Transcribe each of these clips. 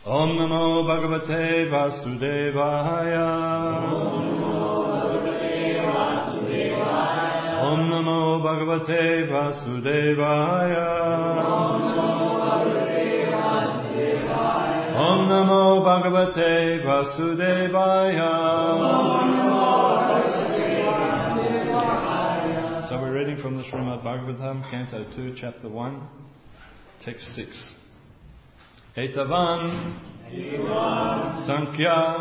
Om Namo Bhagavate Vasudevaya. Om Namo Bhagavate Vasudevaya. Om Namo Bhagavate Vasudevaya. So we're reading from the Srimad Bhagavatam, Canto 2, Chapter 1, Text 6. Etavan Sankhya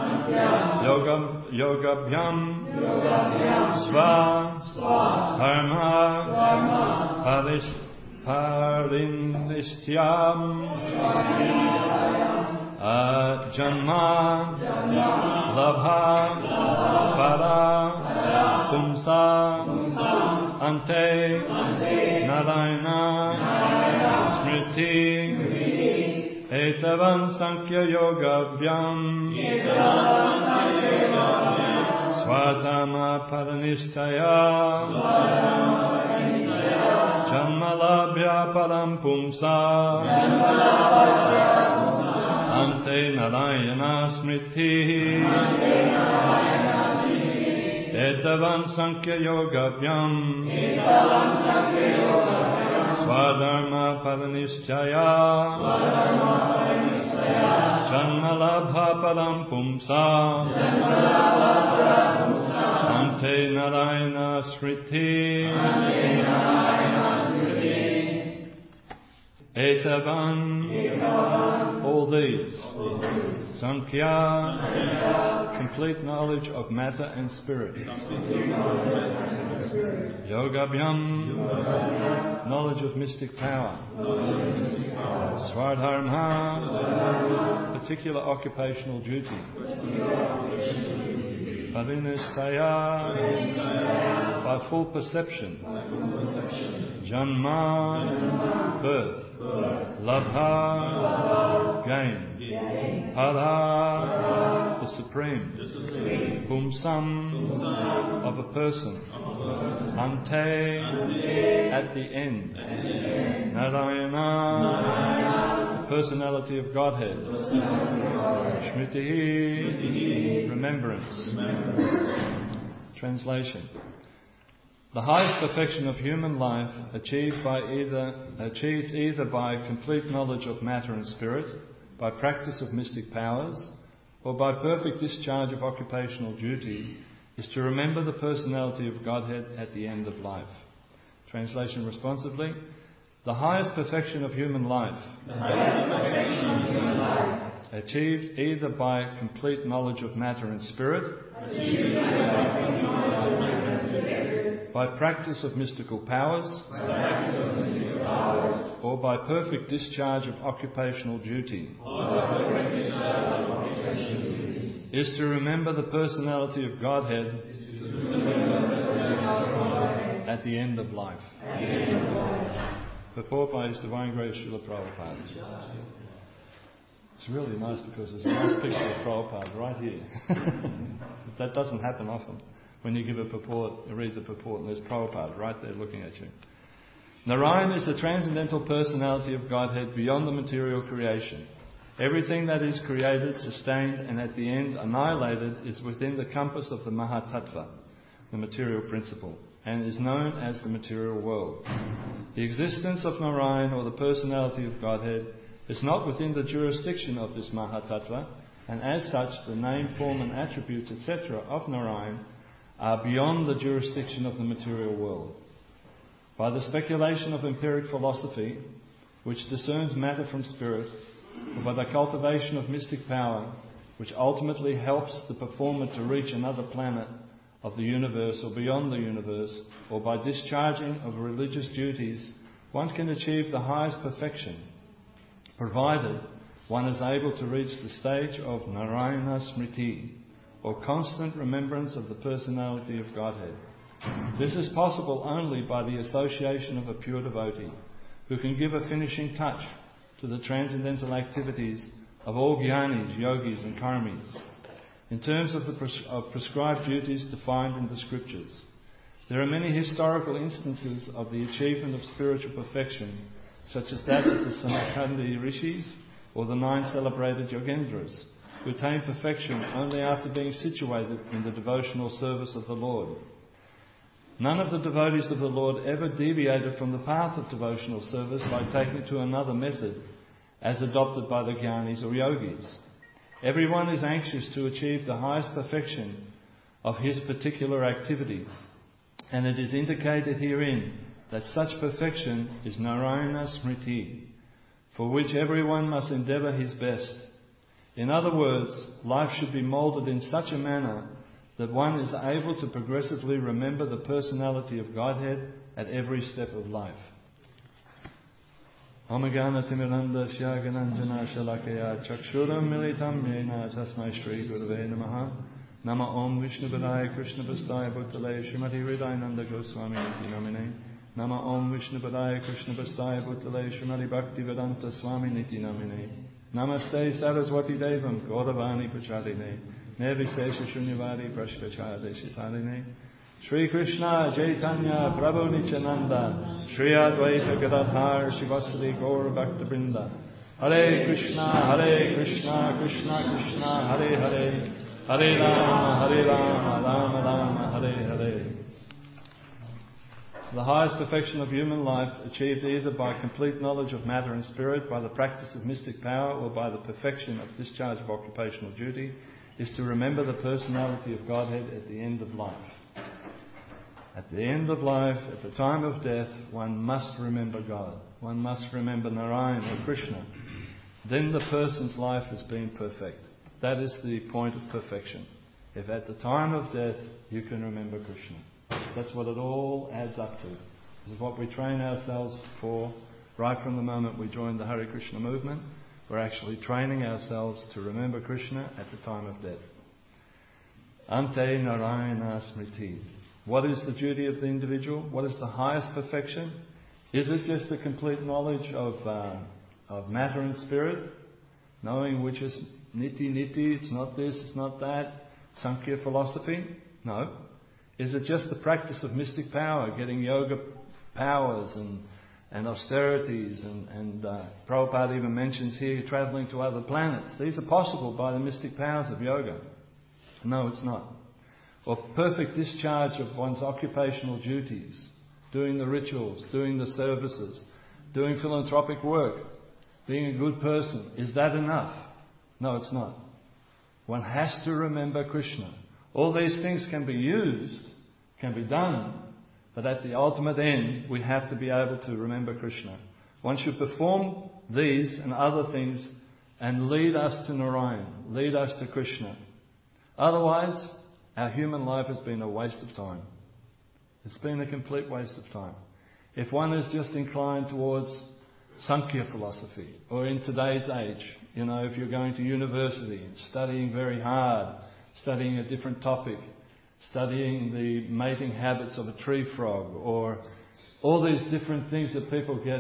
Yogabhyam Sva Dharma Parinistyam Janma Labha Pada Pumsa Ante Narayana Smriti Etavan Sankhya Yogabhyam Swadharma Paranistaya Janmalabhya Param Pumsa Ante Narayana Smriti Etavan Sankhya Yogabhyam Swadharma Paranistaya Janmalabha Param Pumsa Ante Narayana Smriti Etavan all these Sankhya complete knowledge of matter and spirit. Yogabhyam knowledge of mystic power. Swadharma particular occupational duty. Parinistaya by full perception. Janma birth. Labha gain. Pada the supreme. Pumsam of a person. Ante at the end. Narayana the personality of Godhead. Smriti remembrance. Translation. The highest perfection of human life achieved either by complete knowledge of matter and spirit, by practice of mystic powers, or by perfect discharge of occupational duty, is to remember the personality of Godhead at the end of life. Translation responsively. The highest perfection of human life achieved either by complete knowledge of matter and spirit, by practice of mystical powers, or by perfect discharge of occupational duty, is to remember the personality of Godhead at the end of life. Purport by His Divine Grace Srila Prabhupada. It's really nice because there's a nice picture of Prabhupada right here. That doesn't happen often. When you give a purport, you read the purport and there's Prabhupada right there looking at you. Narayan is the transcendental personality of Godhead beyond the material creation. Everything that is created, sustained and at the end annihilated is within the compass of the Mahatattva, the material principle, and is known as the material world. The existence of Narayan or the personality of Godhead is not within the jurisdiction of this Mahatattva, and as such the name, form and attributes etc. of Narayan are beyond the jurisdiction of the material world. By the speculation of empiric philosophy, which discerns matter from spirit, or by the cultivation of mystic power, which ultimately helps the performer to reach another planet of the universe or beyond the universe, or by discharging of religious duties, one can achieve the highest perfection, provided one is able to reach the stage of Narayana Smriti, or constant remembrance of the personality of Godhead. This is possible only by the association of a pure devotee, who can give a finishing touch to the transcendental activities of all jnanis, yogis and karmis, in terms of the prescribed duties defined in the scriptures. There are many historical instances of the achievement of spiritual perfection, such as that of the Samarkandi Rishis, or the 9 celebrated Yogendras, who attain perfection only after being situated in the devotional service of the Lord. None of the devotees of the Lord ever deviated from the path of devotional service by taking to another method, as adopted by the Jnanis or Yogis. Everyone is anxious to achieve the highest perfection of his particular activity, and it is indicated herein that such perfection is Narayana Smriti, for which everyone must endeavour his best. In other words, life should be moulded in such a manner that one is able to progressively remember the personality of Godhead at every step of life. Omagana Timiranda Shyagananjana Shalakaya Chakshuram Militam Yena Tasmai Shri Gurave Namaha Nama Om Vishnu Padaya Krishna Pastaya Bhutale Srimati Hridayananda Goswami Niti Namine Nama Om Vishnu Padaya Krishna Pastaya Bhutale Srimati Bhakti Vedanta Swami Niti Namine Namaste Saraswati Devam Gauravani Pachadine Nevisesha Shunyavadi Prashkachade Shitarine Shri Krishna Chaitanya Prabhu Nityananda Shri Advaita Gadadhar Shivasari Gaur Bhakta Brinda Hare Krishna Krishna Krishna Hare Hare Hare Rama Rama Rama Hare Hare. So the highest perfection of human life, achieved either by complete knowledge of matter and spirit, by the practice of mystic power, or by the perfection of discharge of occupational duty, is to remember the personality of Godhead at the end of life. At the end of life, at the time of death, one must remember God. One must remember Narayana or Krishna. Then the person's life has been perfect. That is the point of perfection. If at the time of death you can remember Krishna. That's what it all adds up to. This is what we train ourselves for right from the moment we join the Hare Krishna movement. We're actually training ourselves to remember Krishna at the time of death. Ante Narayana Smriti. What is the duty of the individual? What is the highest perfection? Is it just the complete knowledge of matter and spirit? Knowing which is niti, it's not this, it's not that. Sankhya philosophy? No. Is it just the practice of mystic power, getting yoga powers and austerities, and Prabhupada even mentions here travelling to other planets. These are possible by the mystic powers of yoga. No, it's not. Or perfect discharge of one's occupational duties, doing the rituals, doing the services, doing philanthropic work, being a good person. Is that enough? No, it's not. One has to remember Krishna. All these things can be used, can be done, but at the ultimate end, we have to be able to remember Krishna. One should perform these and other things and lead us to Narayan, lead us to Krishna. Otherwise, our human life has been a waste of time. It's been a complete waste of time. If one is just inclined towards Sankhya philosophy, or in today's age, if you're going to university and studying very hard, studying a different topic, studying the mating habits of a tree frog, or all these different things that people get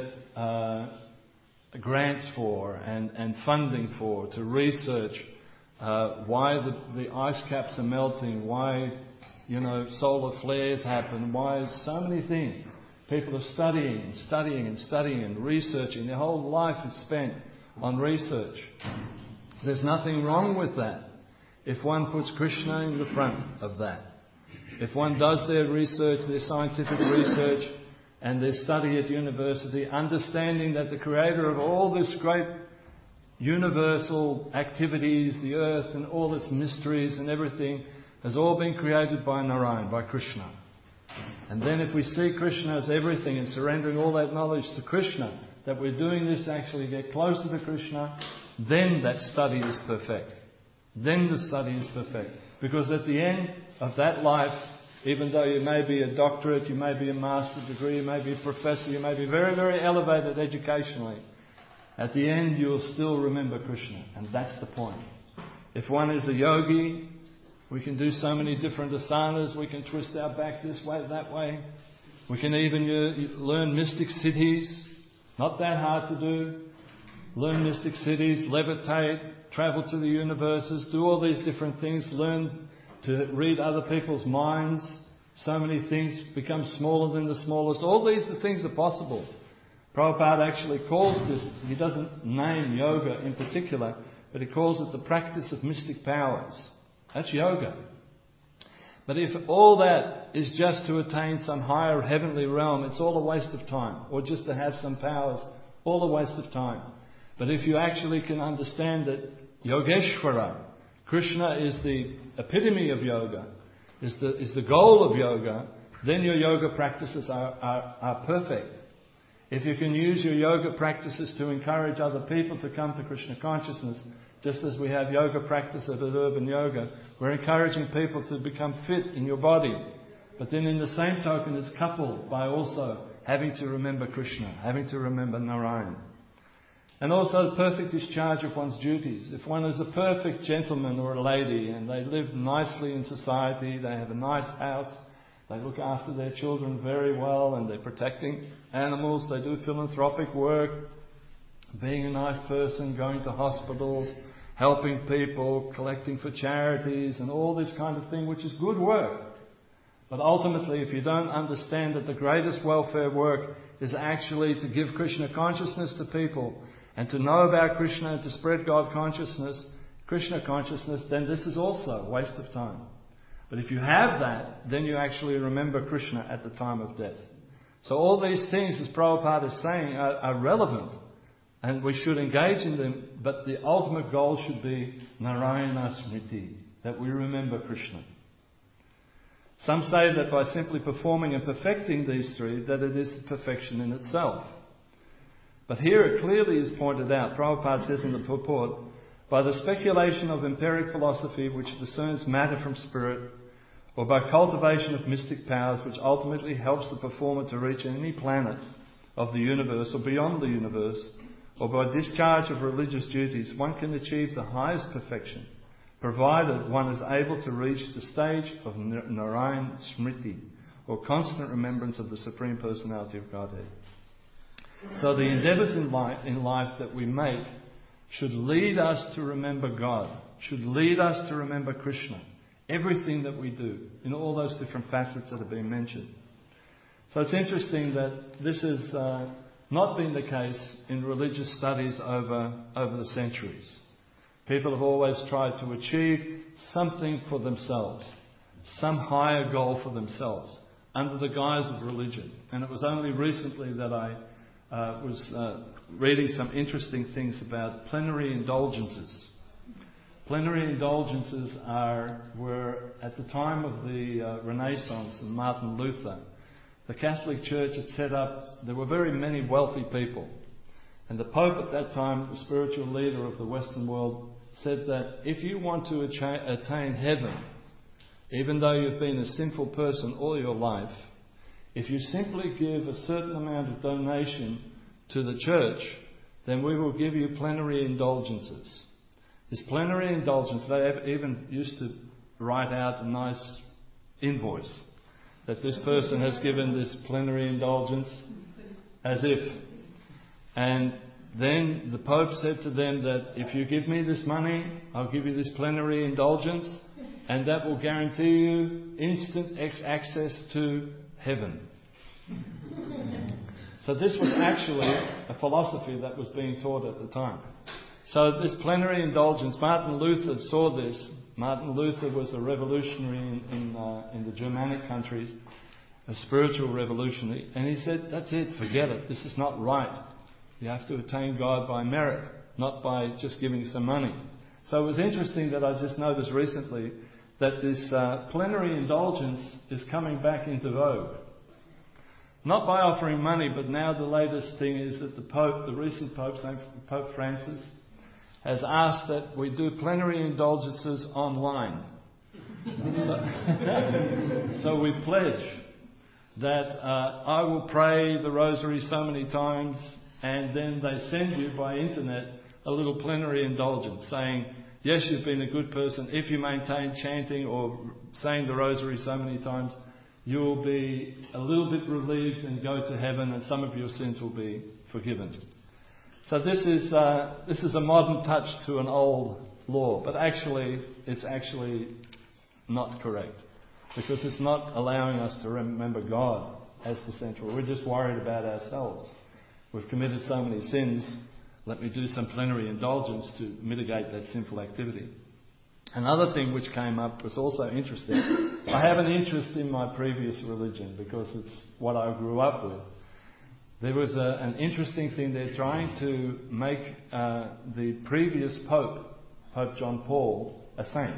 grants for and funding for, to research why the ice caps are melting, why solar flares happen, why so many things. People are studying and researching. Their whole life is spent on research. There's nothing wrong with that if one puts Krishna in the front of that. If one does their research, their scientific research, and their study at university, understanding that the creator of all this great universal activities, the earth and all its mysteries and everything, has all been created by Narayan, by Krishna. And then if we see Krishna as everything and surrendering all that knowledge to Krishna, that we're doing this to actually get closer to Krishna, then that study is perfect. Then the study is perfect. Because at the end of that life, even though you may be a doctorate, you may be a master's degree, you may be a professor, you may be very, very elevated educationally, at the end you'll still remember Krishna. And that's the point. If one is a yogi, we can do so many different asanas, we can twist our back this way, that way. We can even learn mystic siddhis. Not that hard to do. Learn mystic siddhis, levitate, travel to the universes, do all these different things, learn to read other people's minds. So many things, become smaller than the smallest. All these things are possible. Prabhupada actually calls this, he doesn't name yoga in particular, but he calls it the practice of mystic powers. That's yoga. But if all that is just to attain some higher heavenly realm, it's all a waste of time. Or just to have some powers, all a waste of time. But if you actually can understand that Yogeshwara, Krishna is the epitome of yoga, is the goal of yoga, then your yoga practices are perfect. If you can use your yoga practices to encourage other people to come to Krishna consciousness, just as we have yoga practice at Urban Yoga, we're encouraging people to become fit in your body. But then in the same token, it's coupled by also having to remember Krishna, having to remember Narayan. And also the perfect discharge of one's duties. If one is a perfect gentleman or a lady and they live nicely in society, they have a nice house, they look after their children very well and they're protecting animals, they do philanthropic work, being a nice person, going to hospitals, helping people, collecting for charities and all this kind of thing, which is good work. But ultimately, if you don't understand that the greatest welfare work is actually to give Krishna consciousness to people and to know about Krishna and to spread God consciousness, Krishna consciousness, then this is also a waste of time. But if you have that, then you actually remember Krishna at the time of death. So all these things, as Prabhupada is saying, are relevant. And we should engage in them, but the ultimate goal should be Narayana Smriti, that we remember Krishna. Some say that by simply performing and perfecting these three, that it is perfection in itself. But here it clearly is pointed out, Prabhupada says in the purport, by the speculation of empiric philosophy which discerns matter from spirit, or by cultivation of mystic powers which ultimately helps the performer to reach any planet of the universe or beyond the universe, or by discharge of religious duties, one can achieve the highest perfection, provided one is able to reach the stage of Narayan Smriti, or constant remembrance of the Supreme Personality of Godhead. So the endeavours in life that we make should lead us to remember God, should lead us to remember Krishna, everything that we do, in all those different facets that have been mentioned. So it's interesting that this has not been the case in religious studies over the centuries. People have always tried to achieve something for themselves, some higher goal for themselves, under the guise of religion. And it was only recently that I was reading some interesting things about plenary indulgences. Plenary indulgences were at the time of the Renaissance and Martin Luther. The Catholic Church had set up, there were very many wealthy people. And the Pope at that time, the spiritual leader of the Western world, said that if you want to attain heaven, even though you've been a sinful person all your life, if you simply give a certain amount of donation to the church, then we will give you plenary indulgences. This plenary indulgence, they even used to write out a nice invoice that this person has given this plenary indulgence, as if. And then the Pope said to them that if you give me this money, I'll give you this plenary indulgence, and that will guarantee you instant access to heaven. So this was actually a philosophy that was being taught at the time. So this plenary indulgence, Martin Luther saw this. Martin Luther was a revolutionary in the Germanic countries, a spiritual revolutionary, and he said, that's it, forget it, this is not right. You have to attain God by merit, not by just giving some money. So it was interesting that I just noticed recently that this plenary indulgence is coming back into vogue. Not by offering money, but now the latest thing is that the Pope, the recent Pope, Pope Francis, has asked that we do plenary indulgences online. So we pledge that I will pray the rosary so many times, and then they send you by internet a little plenary indulgence saying, yes, you've been a good person. If you maintain chanting or saying the rosary so many times, you will be a little bit relieved and go to heaven, and some of your sins will be forgiven. So this is a modern touch to an old law, but actually it's actually not correct, because it's not allowing us to remember God as the central. We're just worried about ourselves. we've committed so many sins, let me do some plenary indulgence to mitigate that sinful activity. Another thing which came up was also interesting. I have an interest in my previous religion because it's what I grew up with. There was an interesting thing. They're trying to make the previous Pope, Pope John Paul, a saint.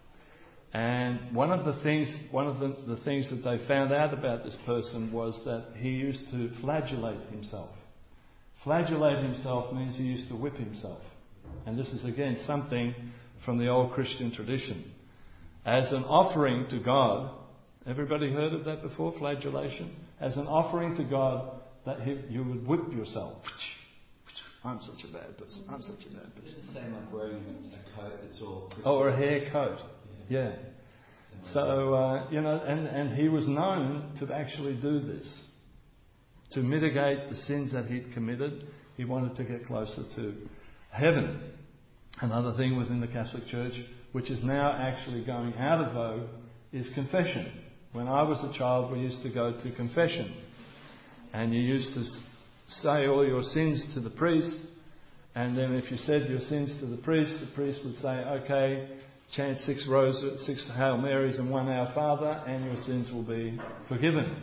And one of the things that they found out about this person was that he used to flagellate himself. Flagellate himself means he used to whip himself. And this is again something from the old Christian tradition. As an offering to God, everybody heard of that before, flagellation? As an offering to God, that you would whip yourself. I'm such a bad person. I'm such a bad person. It's the same like wearing a coat that's all... Or a hair coat. Yeah. So, and he was known to actually do this. To mitigate the sins that he'd committed, he wanted to get closer to heaven. Another thing within the Catholic Church, which is now actually going out of vogue, is confession. When I was a child, we used to go to confession. And you used to say all your sins to the priest. And then if you said your sins to the priest would say, okay, chant 6 Hail Marys and 1 Our Father, and your sins will be forgiven.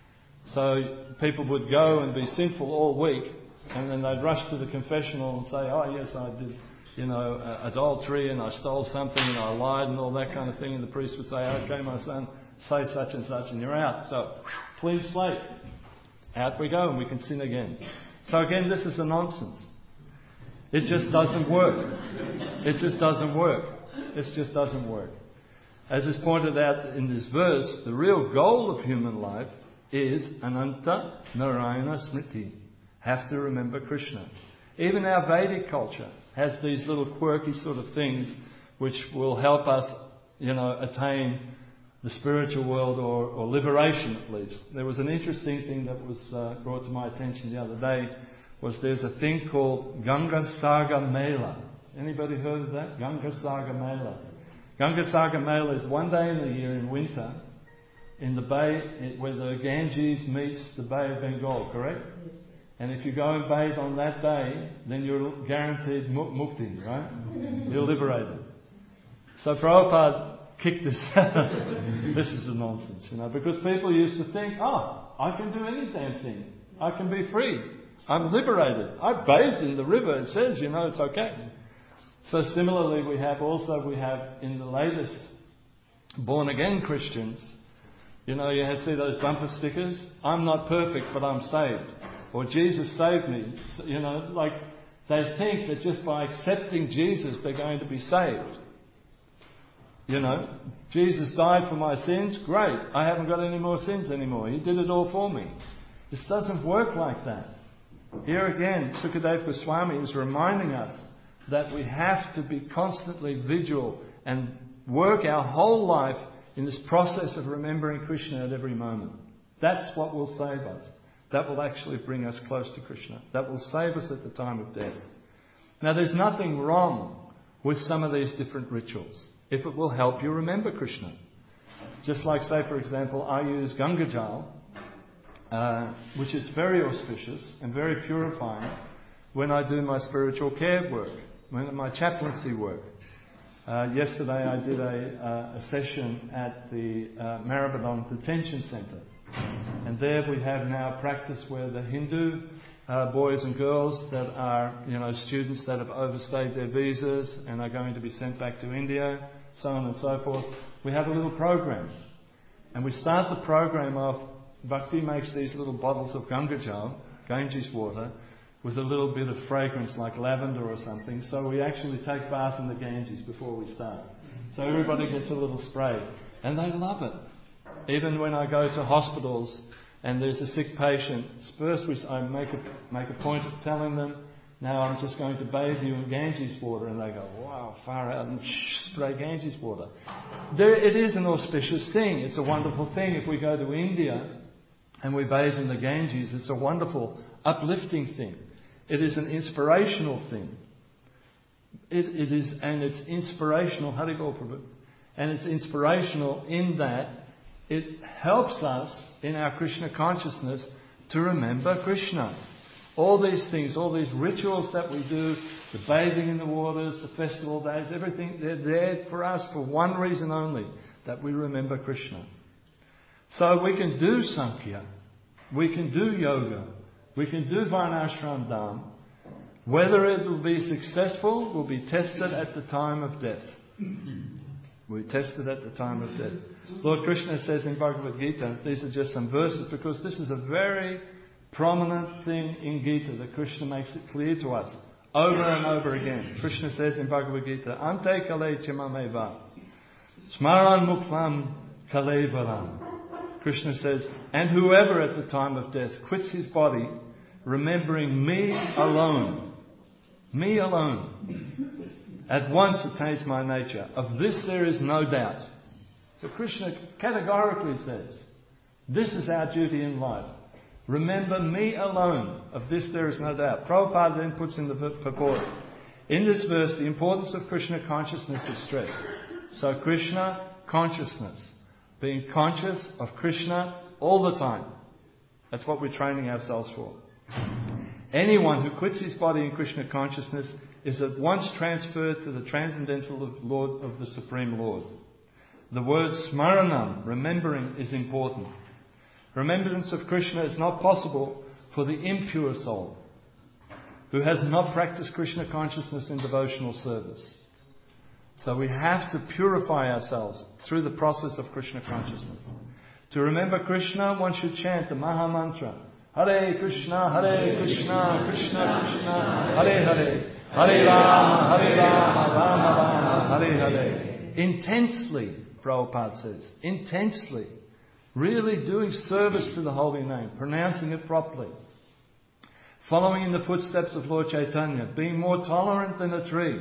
So people would go and be sinful all week, and then they'd rush to the confessional and say, oh yes, I did, adultery, and I stole something, and I lied, and all that kind of thing. And the priest would say, okay, my son, say such and such, and you're out. So, clean slate. Out we go, and we can sin again. So again, this is a nonsense. It just doesn't work. It just doesn't work. This just doesn't work. As is pointed out in this verse, the real goal of human life is Ananta Narayana Smriti. Have to remember Krishna. Even our Vedic culture has these little quirky sort of things which will help us, attain the spiritual world or liberation at least. There was an interesting thing that was brought to my attention the other day, was there's a thing called Ganga Sagar Mela. Anybody heard of that? Ganga Sagar Mela. Ganga Sagar Mela is one day in the year in winter in the bay where the Ganges meets the Bay of Bengal, correct? Yes. And if you go and bathe on that day, then you're guaranteed mukti, right? You're liberated. So Prabhupada kicked this out. This is a nonsense, because people used to think, I can do any damn thing. I can be free. I'm liberated. I bathed in the river. It says, it's okay. So similarly, we have in the latest born-again Christians, you see those bumper stickers? I'm not perfect, but I'm saved. Or Jesus saved me. They think that just by accepting Jesus, they're going to be saved. Jesus died for my sins. Great. I haven't got any more sins anymore. He did it all for me. This doesn't work like that. Here again, Sukadeva Goswami is reminding us that we have to be constantly vigilant and work our whole life in this process of remembering Krishna at every moment. That's what will save us. That will actually bring us close to Krishna. That will save us at the time of death. Now, there's nothing wrong with some of these different rituals if it will help you remember Krishna. Just like, say, for example, I use Ganga Jal, which is very auspicious and very purifying when I do my spiritual care work, my chaplaincy work. Yesterday I did a session at the Maribyrnong Detention Centre. And there we have now practice where the Hindu boys and girls that are, students that have overstayed their visas and are going to be sent back to India, so on and so forth, we have a little program. And we start the program off, Bhakti makes these little bottles of Ganga Jal, Ganges water, with a little bit of fragrance like lavender or something. So we actually take bath in the Ganges before we start. So everybody gets a little spray. And they love it. Even when I go to hospitals and there's a sick patient, first I make a point of telling them, now I'm just going to bathe you in Ganges water. And they go, wow, far out, and spray Ganges water. It is an auspicious thing. It's a wonderful thing. If we go to India and we bathe in the Ganges, it's a wonderful, uplifting thing. It is an inspirational thing. It is, and it's inspirational, Harigol Prabhu, and it's inspirational in that it helps us in our Krishna consciousness to remember Krishna. All these things, all these rituals that we do, the bathing in the waters, the festival days, everything, they're there for us for one reason only, that we remember Krishna. So we can do Sankhya, we can do yoga, we can do Varnashram Dham. Whether it will be successful will be tested at the time of death. We tested at the time of death. Lord Krishna says in Bhagavad Gita, these are just some verses, because this is a very prominent thing in Gita that Krishna makes it clear to us over and over again. Krishna says in Bhagavad Gita, Ante kale chimameva, smaran muklam kale varam. Krishna says, and whoever at the time of death quits his body, remembering me alone, at once attains my nature. Of this there is no doubt. So Krishna categorically says, this is our duty in life. Remember me alone. Of this there is no doubt. Prabhupada then puts in the purport. In this verse, the importance of Krishna consciousness is stressed. So Krishna consciousness. Being conscious of Krishna all the time. That's what we're training ourselves for. Anyone who quits his body in Krishna consciousness is at once transferred to the transcendental Lord of the Supreme Lord. The word smaranam, remembering, is important. Remembrance of Krishna is not possible for the impure soul who has not practiced Krishna consciousness in devotional service. So we have to purify ourselves through the process of Krishna consciousness. To remember Krishna, one should chant the Maha Mantra. Hare Krishna, Krishna Krishna, Hare Hare, Hare Rama, Rama, Hare Hare. Intensely, Prabhupada says, intensely. Really doing service to the holy name, pronouncing it properly. Following in the footsteps of Lord Chaitanya, being more tolerant than a tree,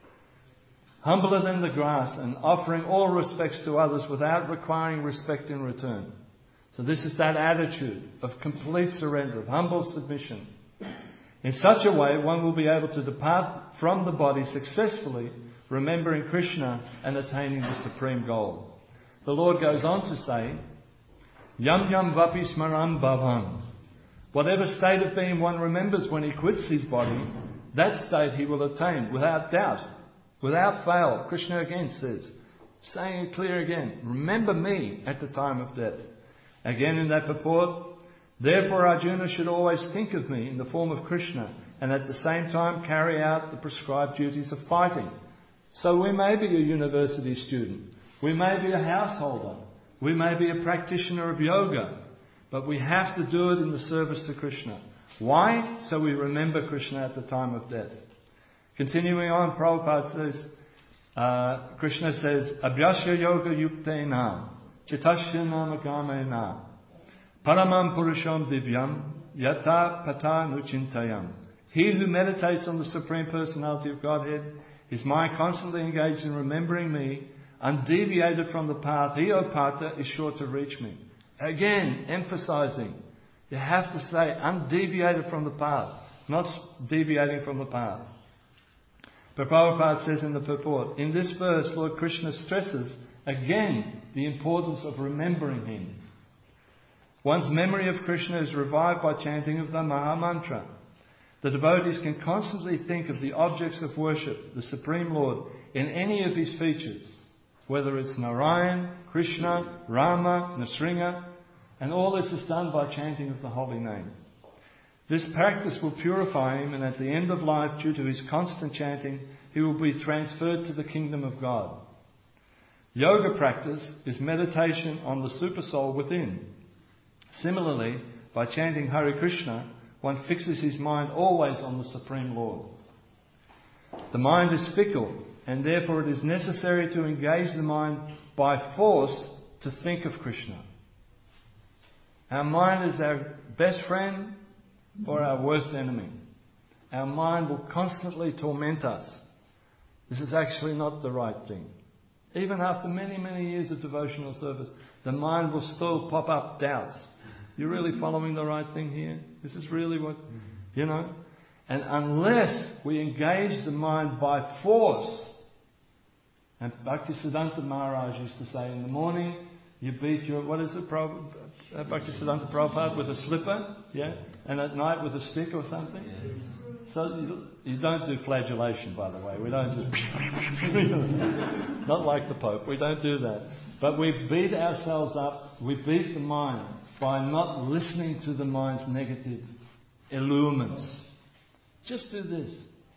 humbler than the grass, and offering all respects to others without requiring respect in return. So this is that attitude of complete surrender, of humble submission. In such a way, one will be able to depart from the body successfully, remembering Krishna and attaining the supreme goal. The Lord goes on to say, Yam yam vapi smaram bhavam. Whatever state of being one remembers when he quits his body, that state he will attain without doubt, without fail. Krishna again says, saying it clear again, remember me at the time of death. Again in that purport, therefore Arjuna should always think of me in the form of Krishna and at the same time carry out the prescribed duties of fighting. So we may be a university student, we may be a householder, we may be a practitioner of yoga, but we have to do it in the service to Krishna. Why? So we remember Krishna at the time of death. Continuing on, Prabhupada says, Krishna says, Abhyasya yoga yuktena, chitasya namakamena, paramam purusham divyam, yata pata nuchintayam. He who meditates on the Supreme Personality of Godhead, his mind constantly engaged in remembering me, undeviated from the path, he, O Pata, is sure to reach me. Again, emphasizing, you have to say undeviated from the path, not deviating from the path. But Prabhupada says in the purport, in this verse, Lord Krishna stresses again the importance of remembering him. One's memory of Krishna is revived by chanting of the Maha Mantra. The devotees can constantly think of the objects of worship, the Supreme Lord, in any of his features, whether it's Narayan, Krishna, Rama, Nrsimha, and all this is done by chanting of the holy name. This practice will purify him, and at the end of life, due to his constant chanting, he will be transferred to the kingdom of God. Yoga practice is meditation on the supersoul within. Similarly, by chanting Hare Krishna, one fixes his mind always on the Supreme Lord. The mind is fickle, and therefore it is necessary to engage the mind by force to think of Krishna. Our mind is our best friend or our worst enemy. Our mind will constantly torment us. This is actually not the right thing. Even after many, many years of devotional service, the mind will still pop up doubts. You're really following the right thing here? This is really what, And unless we engage the mind by force, and Bhaktisiddhanta Maharaj used to say, in the morning, You beat your, what is it, Bhaktisiddhanta Prabhupada, with a slipper, yeah? And at night with a stick or something? Yes. So you don't do flagellation, by the way. We don't do... Not like the Pope. We don't do that. But we beat ourselves up. We beat the mind by not listening to the mind's negative allurements. Just do this.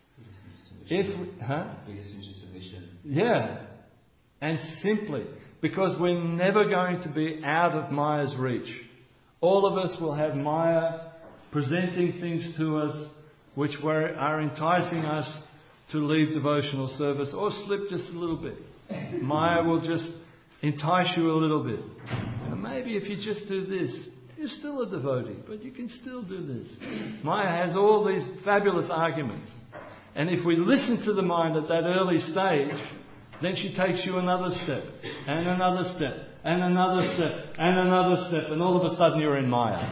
Biggest interest of vision. Yeah. And simply, because we're never going to be out of Maya's reach. All of us will have Maya presenting things to us which are enticing us to leave devotional service or slip just a little bit. Maya will just entice you a little bit. And maybe if you just do this, you're still a devotee, but you can still do this. Maya has all these fabulous arguments. And if we listen to the mind at that early stage, then she takes you another step, and another step, and another step, and another step, and all of a sudden you're in Maya.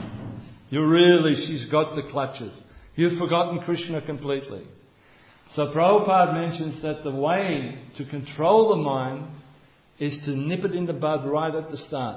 She's got the clutches. You've forgotten Krishna completely. So Prabhupada mentions that the way to control the mind is to nip it in the bud right at the start.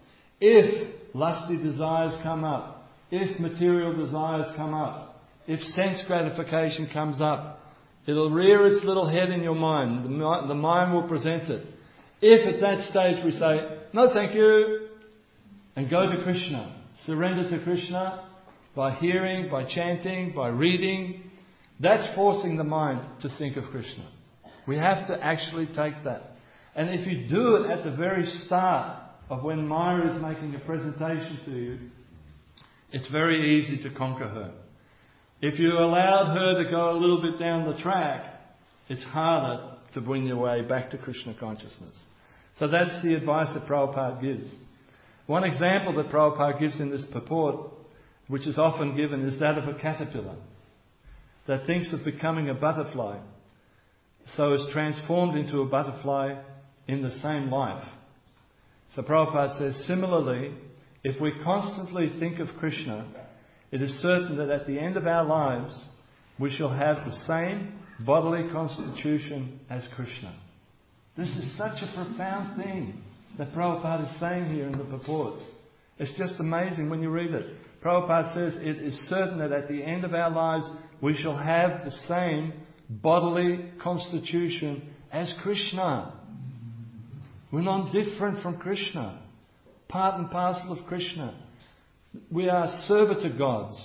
If lusty desires come up, if material desires come up, if sense gratification comes up, it'll rear its little head in your mind. The mind will present it. If at that stage we say, no thank you, and go to Krishna, surrender to Krishna by hearing, by chanting, by reading, that's forcing the mind to think of Krishna. We have to actually take that. And if you do it at the very start of when Maya is making a presentation to you, it's very easy to conquer her. If you allowed her to go a little bit down the track, it's harder to bring your way back to Krishna consciousness. So that's the advice that Prabhupada gives. One example that Prabhupada gives in this purport, which is often given, is that of a caterpillar that thinks of becoming a butterfly, so is transformed into a butterfly in the same life. So Prabhupada says, similarly, if we constantly think of Krishna, it is certain that at the end of our lives, we shall have the same bodily constitution as Krishna. This is such a profound thing that Prabhupada is saying here in the purport. It's just amazing when you read it. Prabhupada says it is certain that at the end of our lives, we shall have the same bodily constitution as Krishna. We're not different from Krishna. Part and parcel of Krishna. We are servitor gods.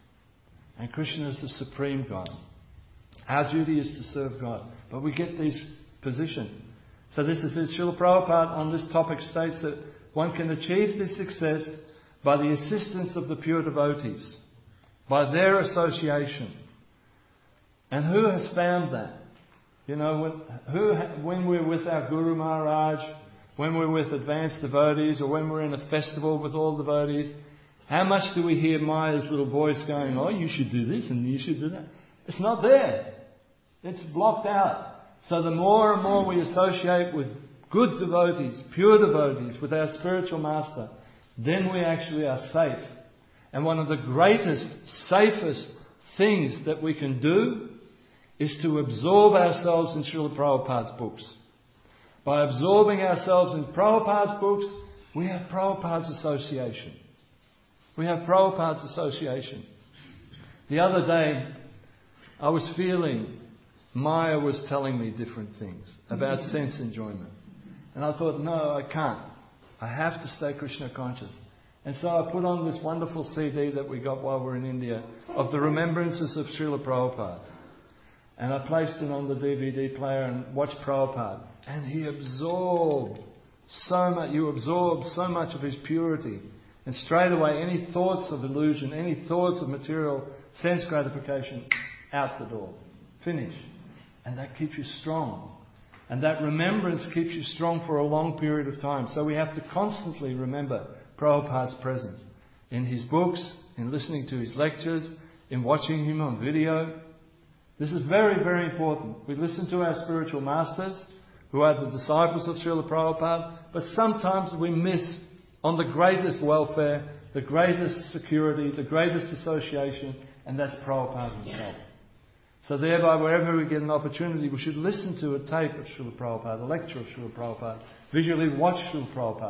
And Krishna is the supreme God. Our duty is to serve God. But we get these positions. So this is it. Srila Prabhupada on this topic states that one can achieve this success by the assistance of the pure devotees. By their association. And who has found that? You know, when we're with our Guru Maharaj, when we're with advanced devotees, or when we're in a festival with all devotees, how much do we hear Maya's little voice going, oh, you should do this and you should do that? It's not there. It's blocked out. So the more and more we associate with good devotees, pure devotees, with our spiritual master, then we actually are safe. And one of the greatest, safest things that we can do is to absorb ourselves in Srila Prabhupada's books. By absorbing ourselves in Prabhupada's books, we have Prabhupada's association. We have Prabhupada's association. The other day, I was feeling Maya was telling me different things about sense enjoyment. And I thought, no, I can't. I have to stay Krishna conscious. And so I put on this wonderful CD that we got while we were in India of the remembrances of Srila Prabhupada. And I placed it on the DVD player and watched Prabhupada. And he absorbed so much, you absorb so much of his purity. And straight away, any thoughts of illusion, any thoughts of material sense gratification, out the door. Finish. And that keeps you strong. And that remembrance keeps you strong for a long period of time. So we have to constantly remember Prabhupada's presence. In his books, in listening to his lectures, in watching him on video. This is very, very important. We listen to our spiritual masters, who are the disciples of Srila Prabhupada, but sometimes we miss on the greatest welfare, the greatest security, the greatest association, and that's Prabhupada himself. So thereby, wherever we get an opportunity, we should listen to a tape of Srila Prabhupada, a lecture of Srila Prabhupada, visually watch Srila Prabhupada.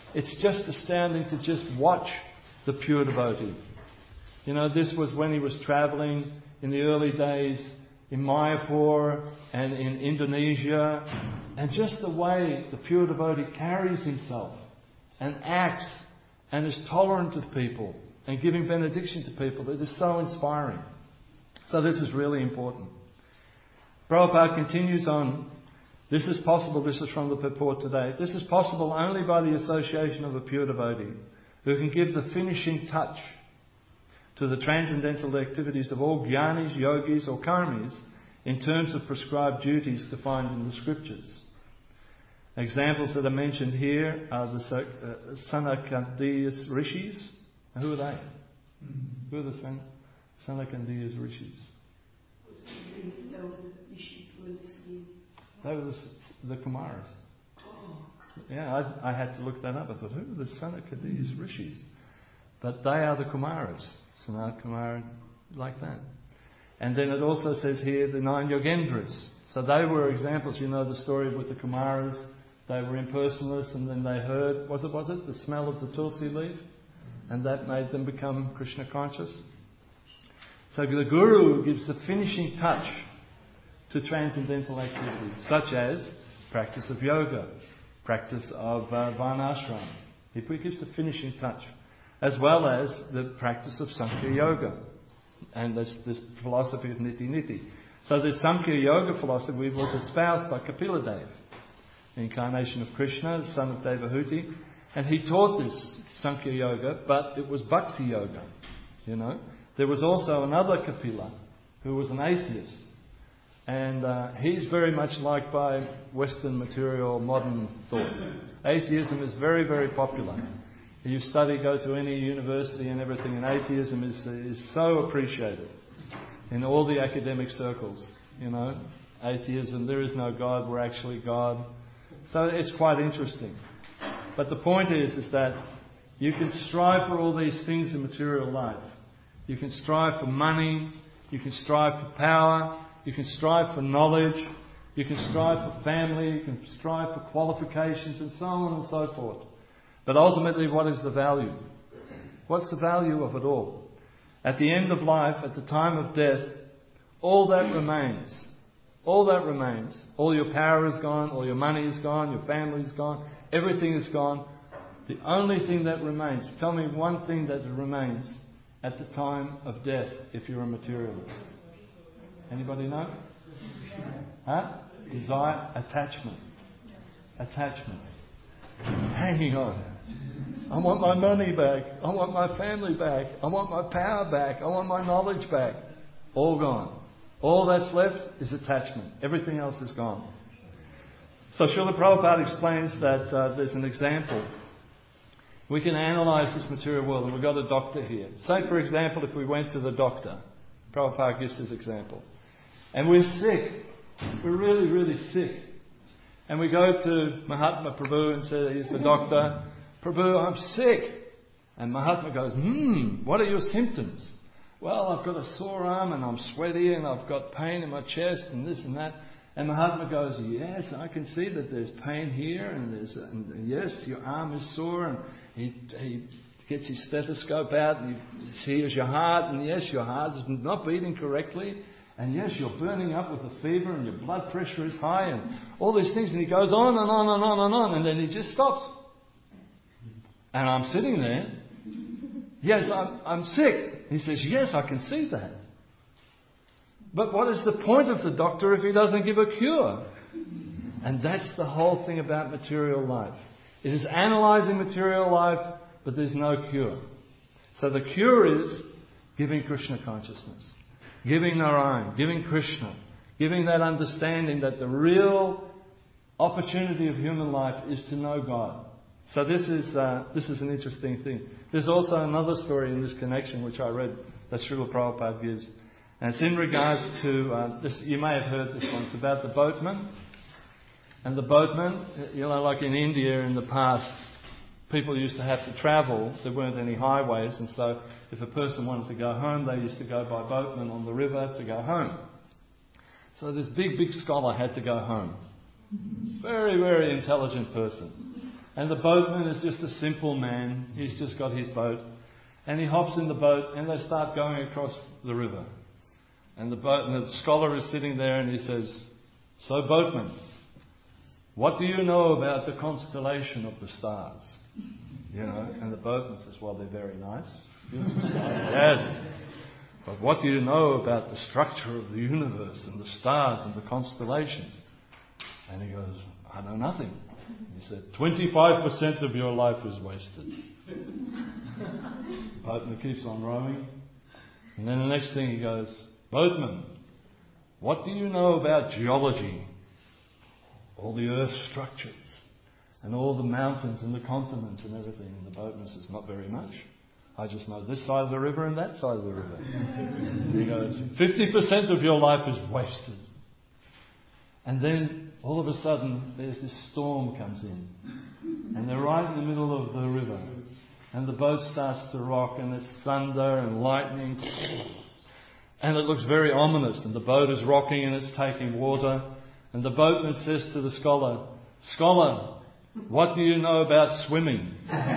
It's just astounding to just watch the pure devotee. You know, this was when he was travelling in the early days in Mayapur and in Indonesia, and just the way the pure devotee carries himself and acts and is tolerant of people and giving benediction to people, it is so inspiring. So this is really important. Prabhupada continues on, this is possible, this is from the purport today, this is possible only by the association of a pure devotee who can give the finishing touch to the transcendental activities of all jnanis, yogis or karmis in terms of prescribed duties defined in the scriptures. Examples that are mentioned here are the Sanakandiyas rishis. Who are they? Who are the Sanakandiyas rishis? They were the Kumaras. Yeah, I had to look that up. I thought, who are the Sanakandiyas rishis? But they are the Kumaras. Sanat Kumara, like that. And then it also says here the 9 Yogendras. So they were examples. You know the story with the Kumaras. They were impersonalists and then they heard, was it the smell of the tulsi leaf? And that made them become Krishna conscious. So the Guru gives the finishing touch to transcendental activities, such as practice of yoga, practice of Varnashram. He gives the finishing touch, as well as the practice of Sankhya Yoga. And that's this philosophy of Niti Niti. So this Sankhya Yoga philosophy was espoused by Kapila Dev, the incarnation of Krishna, the son of Devahuti. And he taught this Sankhya Yoga, but it was Bhakti Yoga. You know, there was also another Kapila who was an atheist. And he's very much liked by Western material modern thought. Atheism is very, very popular. You study, go to any university and everything, and atheism is so appreciated in all the academic circles. You know, atheism, there is no God, we're actually God. So it's quite interesting. But the point is that you can strive for all these things in material life. You can strive for money, you can strive for power, you can strive for knowledge, you can strive for family, you can strive for qualifications and so on and so forth. But ultimately, what is the value? What's the value of it all? At the end of life, at the time of death, all that remains. All that remains. All your power is gone, all your money is gone, your family is gone, everything is gone. The only thing that remains, tell me one thing that remains at the time of death if you're a materialist. Anybody know? Huh? Desire, attachment. Attachment. Hanging on. I want my money back. I want my family back. I want my power back. I want my knowledge back. All gone. All that's left is attachment. Everything else is gone. So Srila Prabhupada explains that there's an example. We can analyse this material world, and we've got a doctor here. Say, for example, if we went to the doctor. Prabhupada gives this example. And we're sick. We're really, really sick. And we go to Mahatma Prabhu and say, he's the doctor. Prabhu, I'm sick. And Mahatma goes, what are your symptoms? Well, I've got a sore arm and I'm sweaty and I've got pain in my chest and this and that. And Mahatma goes, yes, I can see that there's pain here and yes, your arm is sore. And he gets his stethoscope out and he hears your heart. And yes, your heart is not beating correctly. And yes, you're burning up with a fever and your blood pressure is high and all these things. And he goes on and on and on and on. And then he just stops. And I'm sitting there. Yes, I'm sick. He says, yes, I can see that. But what is the point of the doctor if he doesn't give a cure? And that's the whole thing about material life. It is analysing material life, but there's no cure. So the cure is giving Krishna consciousness. Giving Narayan, giving Krishna, giving that understanding that the real opportunity of human life is to know God. So this is an interesting thing. There's also another story in this connection which I read that Srila Prabhupada gives. And it's in regards to, this. You may have heard this one, it's about the boatman. And the boatman, you know, like in India in the past, people used to have to travel. There weren't any highways, and so if a person wanted to go home, they used to go by boatman on the river to go home. So this big scholar had to go home. Very, very intelligent person. And the boatman is just a simple man. He's just got his boat. And he hops in the boat and they start going across the river. And the scholar is sitting there and he says, "So boatman, what do you know about the constellation of the stars?" And the boatman says, "Well, they're very nice. Beautiful stars." "Yes. But what do you know about the structure of the universe and the stars and the constellations?" And he goes, "I know nothing." He said, 25% of your life is wasted. The boatman keeps on rowing. And then the next thing he goes, "Boatman, what do you know about geology? All the earth's structures and all the mountains and the continents and everything." And the boatman says, "Not very much. I just know this side of the river and that side of the river." And he goes, 50% of your life is wasted. And then all of a sudden there's this storm comes in. And they're right in the middle of the river. And the boat starts to rock and there's thunder and lightning. And it looks very ominous. And the boat is rocking and it's taking water. And the boatman says to the scholar, "Scholar, what do you know about swimming?"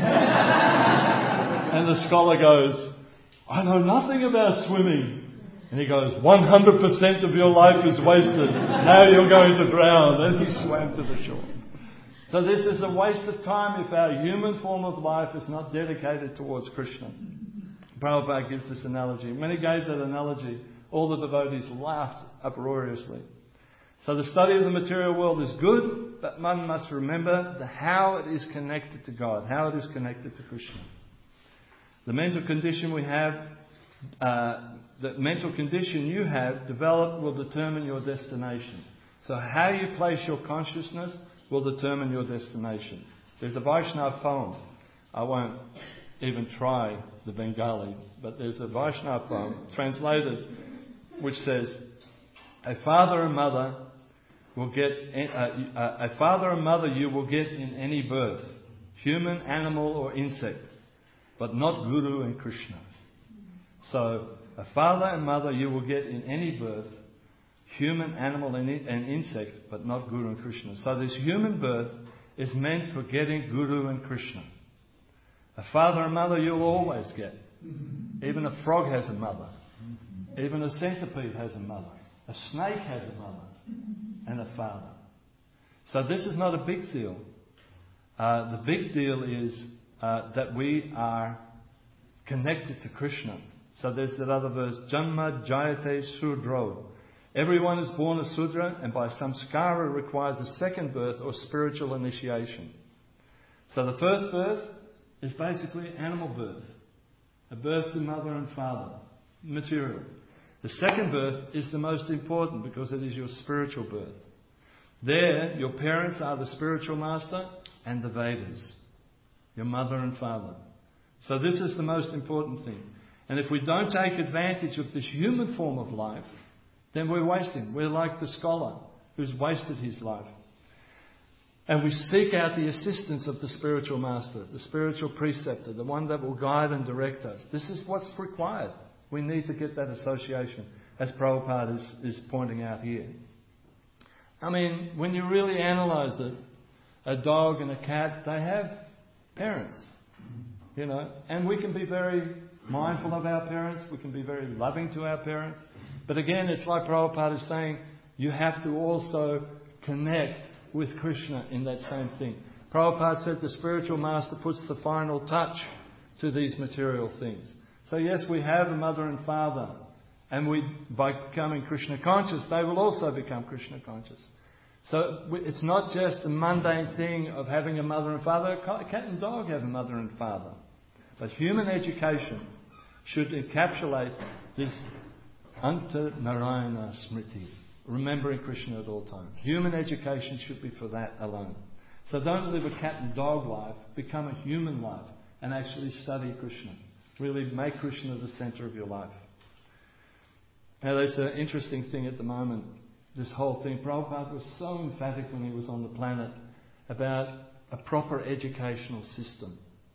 And the scholar goes, "I know nothing about swimming." And he goes, 100% of your life is wasted. Now you're going to drown. And he swam to the shore. So this is a waste of time if our human form of life is not dedicated towards Krishna. Prabhupada gives this analogy. When he gave that analogy, all the devotees laughed uproariously. So the study of the material world is good, but one must remember how it is connected to God, how it is connected to Krishna. The mental condition we have, the mental condition you have developed will determine your destination. So how you place your consciousness will determine your destination. There's a Vaishnava poem. I won't even try the Bengali, but there's a Vaishnava poem translated which says, a father and mother you will get in any birth, human, animal or insect, but not Guru and Krishna. So a father and mother you will get in any birth, human, animal and insect, but not Guru and Krishna. So this human birth is meant for getting Guru and Krishna. A father and mother you'll always get. Even a frog has a mother. Even a centipede has a mother. A snake has a mother and a father. So this is not a big deal. The big deal is that we are connected to Krishna. So there's that other verse, Janma Jayate Sudro. Everyone is born a Sudra and by samskara requires a second birth or spiritual initiation. So the first birth is basically animal birth. A birth to mother and father. Material. The second birth is the most important because it is your spiritual birth. There, your parents are the spiritual master and the Vedas. Your mother and father. So this is the most important thing. And if we don't take advantage of this human form of life, then we're wasting. We're like the scholar who's wasted his life. And we seek out the assistance of the spiritual master, the spiritual preceptor, the one that will guide and direct us. This is what's required. We need to get that association, as Prabhupada is pointing out here. I mean, when you really analyse it, a dog and a cat, they have parents, and we can be very mindful of our parents, we can be very loving to our parents, but again, it's like Prabhupada is saying, you have to also connect with Krishna in that same thing. Prabhupada said the spiritual master puts the final touch to these material things. So yes, we have a mother and father, and by becoming Krishna conscious, they will also become Krishna conscious. So it's not just a mundane thing of having a mother and father. A cat and dog have a mother and father. But human education should encapsulate this Anta Narayana Smriti, remembering Krishna at all times. Human education should be for that alone. So don't live a cat and dog life, become a human life and actually study Krishna. Really make Krishna the centre of your life. Now there's an interesting thing at the moment, this whole thing. Prabhupada was so emphatic when he was on the planet about a proper educational system.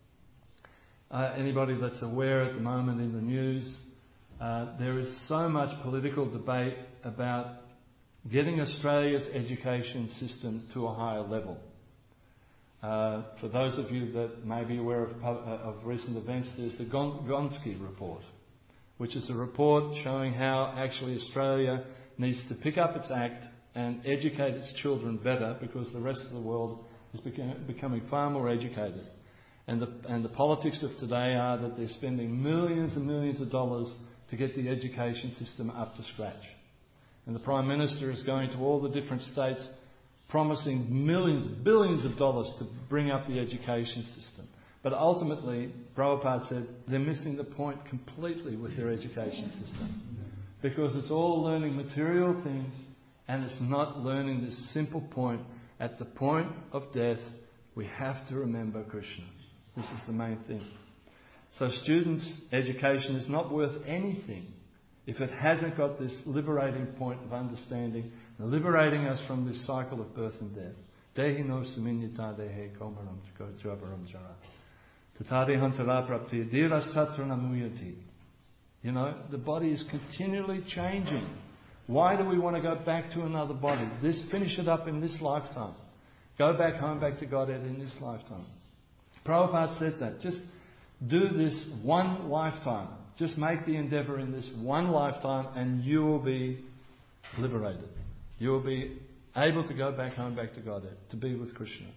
Anybody that's aware at the moment in the news, there is so much political debate about getting Australia's education system to a higher level. For those of you that may be aware of recent events, there's the Gonski report, which is a report showing how actually Australia needs to pick up its act and educate its children better, because the rest of the world is becoming far more educated. And the politics of today are that they're spending millions and millions of dollars to get the education system up to scratch. And the Prime Minister is going to all the different states promising millions, billions of dollars to bring up the education system. But ultimately, Prabhupada said they're missing the point completely with their education system. Because it's all learning material things, and it's not learning this simple point. At the point of death, we have to remember Krishna. This is the main thing. So students' education is not worth anything if it hasn't got this liberating point of understanding, liberating us from this cycle of birth and death. Dehi no saminyata dehe komaram jabaram jara. Tatade hantara prapti dirastatra namuyati. You know, the body is continually changing. Why do we want to go back to another body? Finish it up in this lifetime. Go back home, back to Godhead in this lifetime. Prabhupada said that. Just do this one lifetime. Just make the endeavour in this one lifetime and you will be liberated. You will be able to go back home, back to Godhead, to be with Krishna.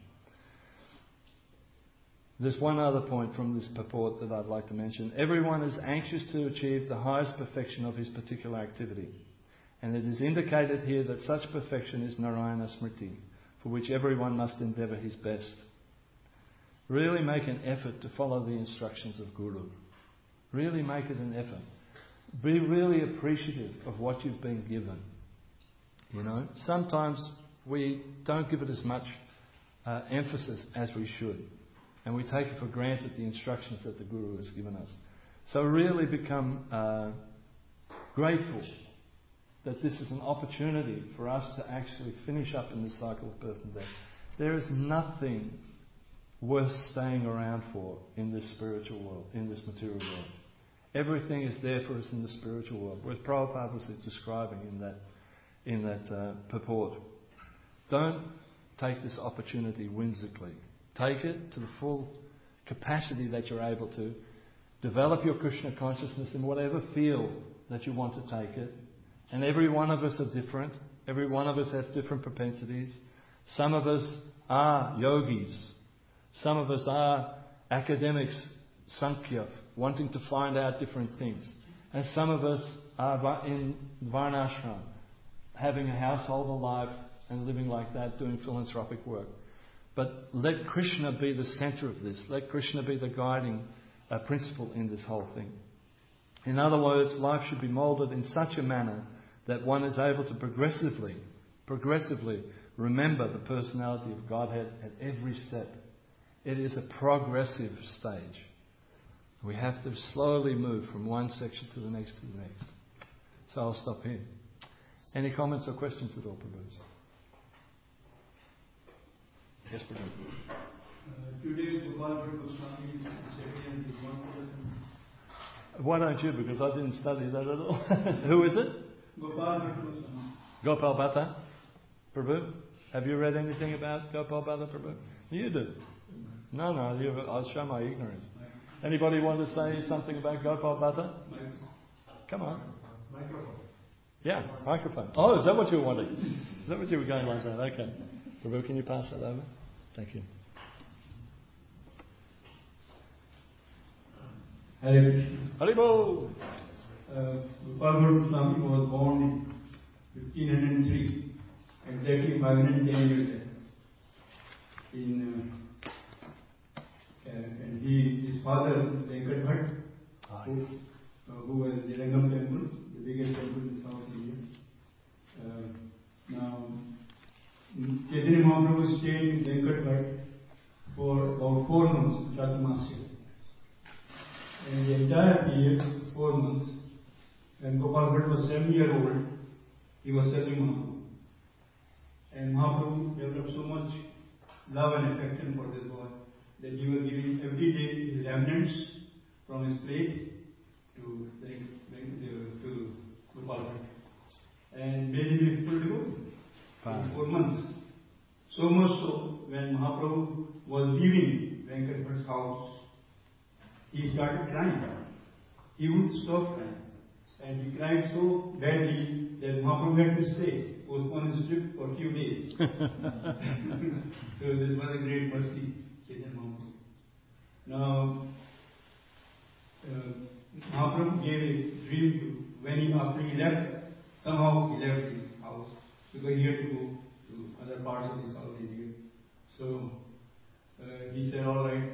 There's one other point from this purport that I'd like to mention. Everyone is anxious to achieve the highest perfection of his particular activity. And it is indicated here that such perfection is Narayana Smriti, for which everyone must endeavour his best. Really make an effort to follow the instructions of Guru. Really make it an effort. Be really appreciative of what you've been given. You know, sometimes we don't give it as much emphasis as we should. And we take it for granted the instructions that the Guru has given us. So really become grateful that this is an opportunity for us to actually finish up in this cycle of birth and death. There is nothing worth staying around for in this spiritual world, in this material world. Everything is there for us in the spiritual world. Whereas Prabhupada was describing in that purport. Don't take this opportunity whimsically. Take it to the full capacity that you're able to. Develop your Krishna consciousness in whatever field that you want to take it. And every one of us are different. Every one of us has different propensities. Some of us are yogis. Some of us are academics, Sankhya, wanting to find out different things. And some of us are in Varnashram, having a household alive and living like that, doing philanthropic work. But let Krishna be the centre of this. Let Krishna be the guiding principle in this whole thing. In other words, life should be moulded in such a manner that one is able to progressively remember the personality of Godhead at every step. It is a progressive stage. We have to slowly move from one section to the next to the next. So I'll stop here. Any comments or questions at all, Prabhu? Yes, Prabhu. Today, Gopal Goswami is second is one person. Why don't you? Because I didn't study that at all. Who is it? Gopal Goswami. Gopal Bhatta. Prabhu, have you read anything about Gopal Bhatta, Prabhu? You do. No, I'll show my ignorance. Anybody want to say something about Gopal Bhatta? Come on. Microphone. Yeah, microphone. Oh, is that what you were wanting? Is that what you were going like that? Okay. Prabhu, can you pass that over? Thank you. Hare Krishna. Haribol! Gopal Goswami was born in 1503, exactly 510 years ago. And his father, Venkat Bhatt, who was the Rangam temple, the biggest temple in South India. Now, Chaitanya Mahaprabhu stayed in Venkat Bhatt for about 4 months, Chaturmasya. And the entire period, 4 months, when Gopal Bhatt was 7 years old, he was serving Mahaprabhu. And Mahaprabhu developed so much love and affection for this boy that he was giving every day his remnants from his plate to Gopal Bhatt. And made him a full devotee for 4 months. So much so, when Mahaprabhu was leaving Venkat Bhatt's house, he started crying. He wouldn't stop crying. And he cried so badly that Mahaprabhu had to stay, postpone his trip for a few days. So this was a great mercy, Chaitanya Mahaprabhu. Now, Mahaprabhu gave a dream to, after he left, somehow he left his house, because he had to go to other parts of the South India. So, he said, all right,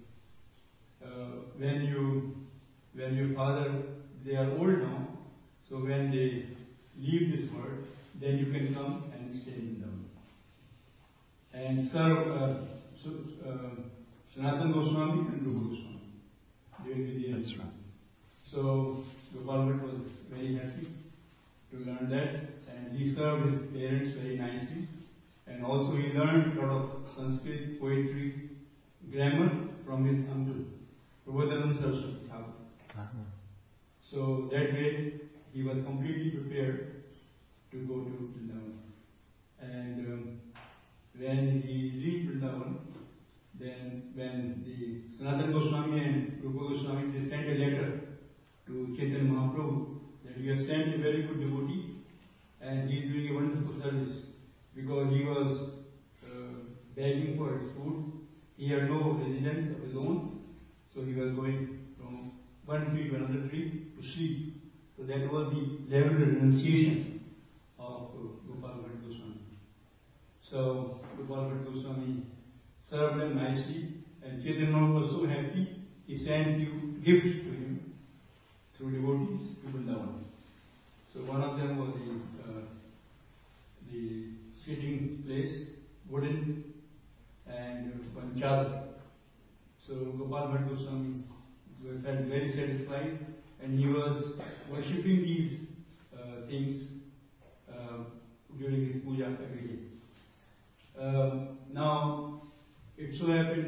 when your father, they are old now, so when they leave this world, then you can come and stay in them. And serve Sanatana Goswami and Rupa Goswami. They will be there. That's right. So Gopal Bhatt was very happy to learn that, and he served his parents very nicely. And also he learned a lot of Sanskrit, poetry, grammar from his uncle, Prabodhanand Saraswati Thakur. So that way he was completely prepared to go to Vrindavan. And when he reached Vrindavan, then when the Sanatana Goswami and Rupa Goswami, they sent a letter to Chaitanya Mahaprabhu that you have sent a very good devotee and he is doing a wonderful service, because he was begging for his food. He had no residence of his own, so he was going from one tree to another tree to sleep. So that was the level of renunciation of Gopal Bhatt Goswami. So Gopal Bhatt Goswami served them nicely, and Chaitanya Mahaprabhu was so happy, he sent few gifts to him through devotees to Vrindavan. So one of them was the sitting place, wooden, and one chadar. So Gopal Bhatt Goswami felt very satisfied, and he was worshipping these things during his puja every day. Now, it so happened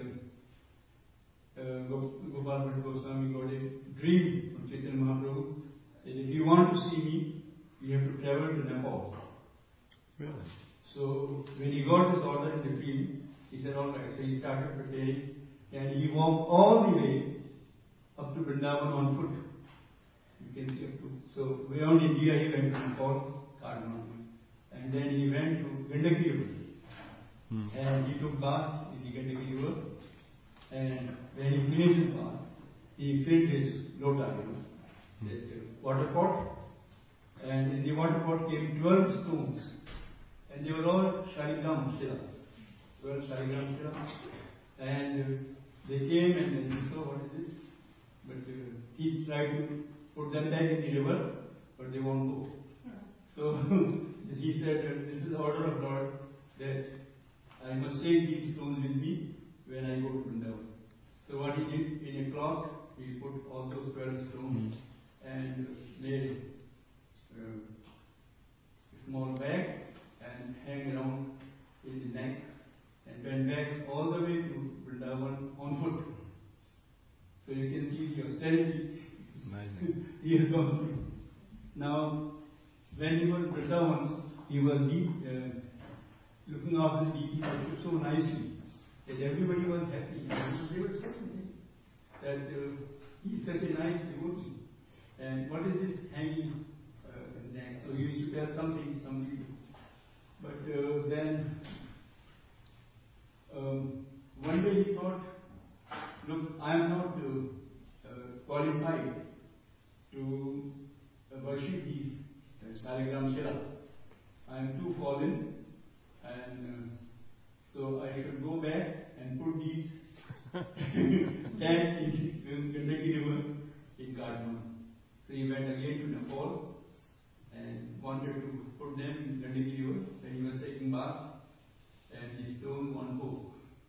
that Gopal Bhatt Goswami got a dream from Chaitanya Mahaprabhu that if you want to see me, you have to travel to Nepal. Really? So when he got this order in the field, he said, all right. So he started preparing, and he walked all the way up to Vrindavan on foot. You can see up to. So beyond India, he went to Nepal, Kathmandu, and then he went to Gandaki River. And he took bath in the Gandaki River, and when he finished his bath, he filled his lota, the water pot, and in the water pot came 12 stones, and they were all Shaligam Shila, 12 Shaligam Shila, and they came and then he saw, what is this? But he tried to put them back in the river, but they won't go. So he said, this is the order of Lord, that I must take these stones with me when I go to Vrindavan. So what he did, in a cloth, he put all those 12 stones and made a small bag and hang around in the neck, and went back all the way to Vrindavan on foot. So you can see the austerity he had gone through. Now, when he was in Vrindavan, he was looking after the deities so nicely that everybody was happy. They were saying that he is such a nice devotee. And what is this hanging neck? So he used to tell some people. But then one day he thought, look, I am not qualified to worship these Saligram Shila. I am too fallen, and so I should go back and put these tanks in Gandaki River in Kathmandu. So he went again to Nepal and wanted to put them in Gandaki River when he was taking bath, and the stone won't go.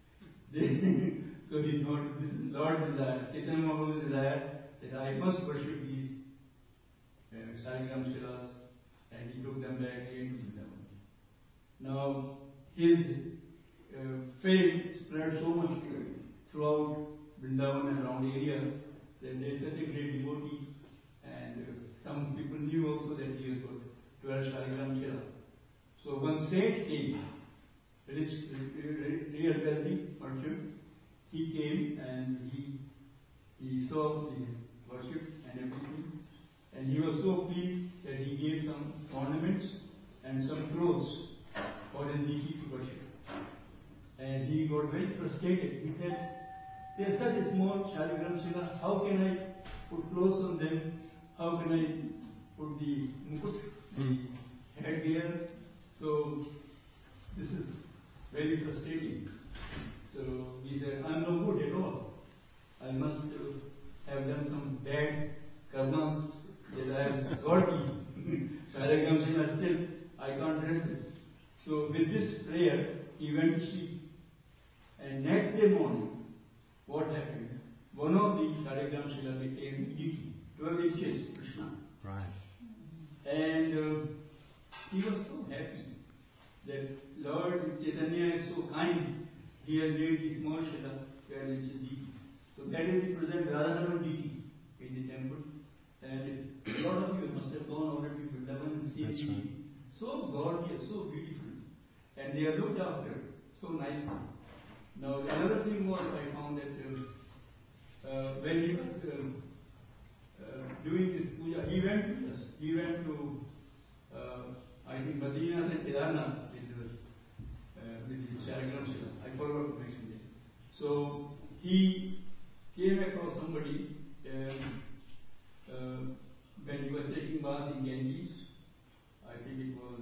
So he thought, this is Lord's desire, Chaitanya Mahaprabhu's desire, that I must worship these Saligram Shilas, and he took them back again to Vrindavan. Now, his fame spread so much throughout Vrindavan and around the area that there is such a great devotee, and some people knew also that he has got 12 Saligram Shila. So one sage came real wealthy merchant. He came and he saw the worship and everything. And he was so pleased that he gave some ornaments and some clothes for his deity to worship. And he got very frustrated. He said, "They are such a small Shaligram Shila. How can I put clothes on them? How can I put the mukut, the headgear? So this is very frustrating." So he said, "I'm no good at all. I must have done some bad karmas that I have got the Shaligram Shila still. I can't dress it." So with this prayer, he went to sleep. And next day morning, what happened? One of the Shaligram Shila became deity, 12 inches, Krishna. Right. And he was so happy that Lord Chaitanya is so kind. He has made the small Shila 12 inches deity. So that is the present Radharaman deity in the temple. And a lot of you must have gone already to Vrindavan and seen the deity. So gorgeous, so beautiful. And they are looked after so nicely. Now, another thing was I found that when he was doing this puja, he went to I think Badrinath and Kedarnath with his Shaligram Shila. I forgot to mention that. So he came across somebody when he was taking bath in Ganges. I think it was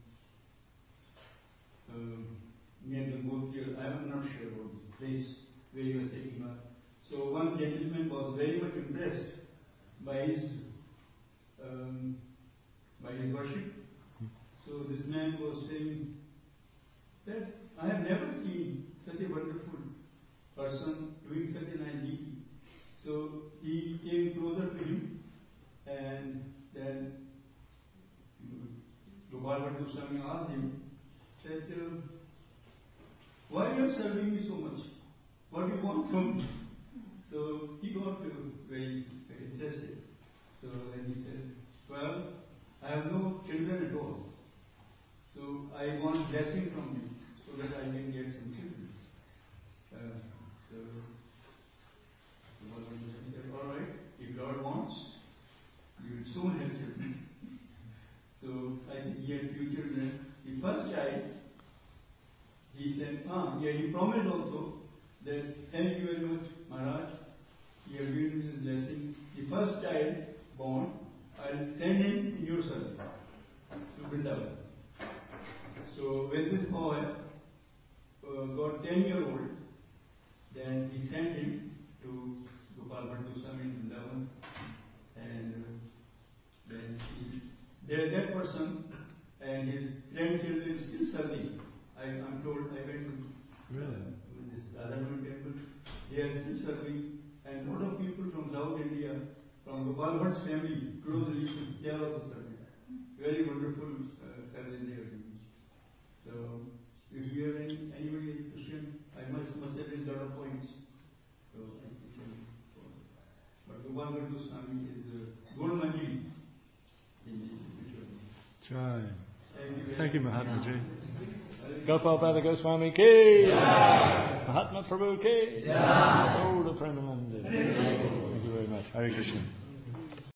near the Gothia. I am not sure about this place where he was taking bath. So one gentleman was very much impressed by his worship. So this man was saying that I have never seen such a wonderful person doing such a nice deed. So he came closer to him, and then Gopal Bhatt Goswami asked him that, "Why are you serving me so much? What do you want from me?" So he got very interested. So then he said, "Well, I have no children at all. So I want blessing from you so that I can get some children." So Gopal Bhatt Goswami said, "All right, if Lord wants, you will soon have children." So I think he had few children. The first child, he said, he promised also that, "Thank you very much, Maharaj. You have given me this blessing. The first child born, I will send him in your service to Vrindavan." So when this boy got 10-year-old, then he sent him to Gopal Bhatt Goswami in Vrindavan, and then that person and his grandchildren still serving. I'm told I went to this Radharaman temple. They are still serving, and a lot of people from South India, from Gopal Bhatt's family, close relations, they are also serving. Very wonderful family they are doing. So, if you have anybody question, I must have a lot of points. So, I can but Gopal Bhatt Goswami is the gold manji in the future. Thank you, Mahatma Ji. Gopal Bhatt Goswami ki, Mahatma Prabhu ki, Gaura Premanandi. Thank you very much. Hare Krishna.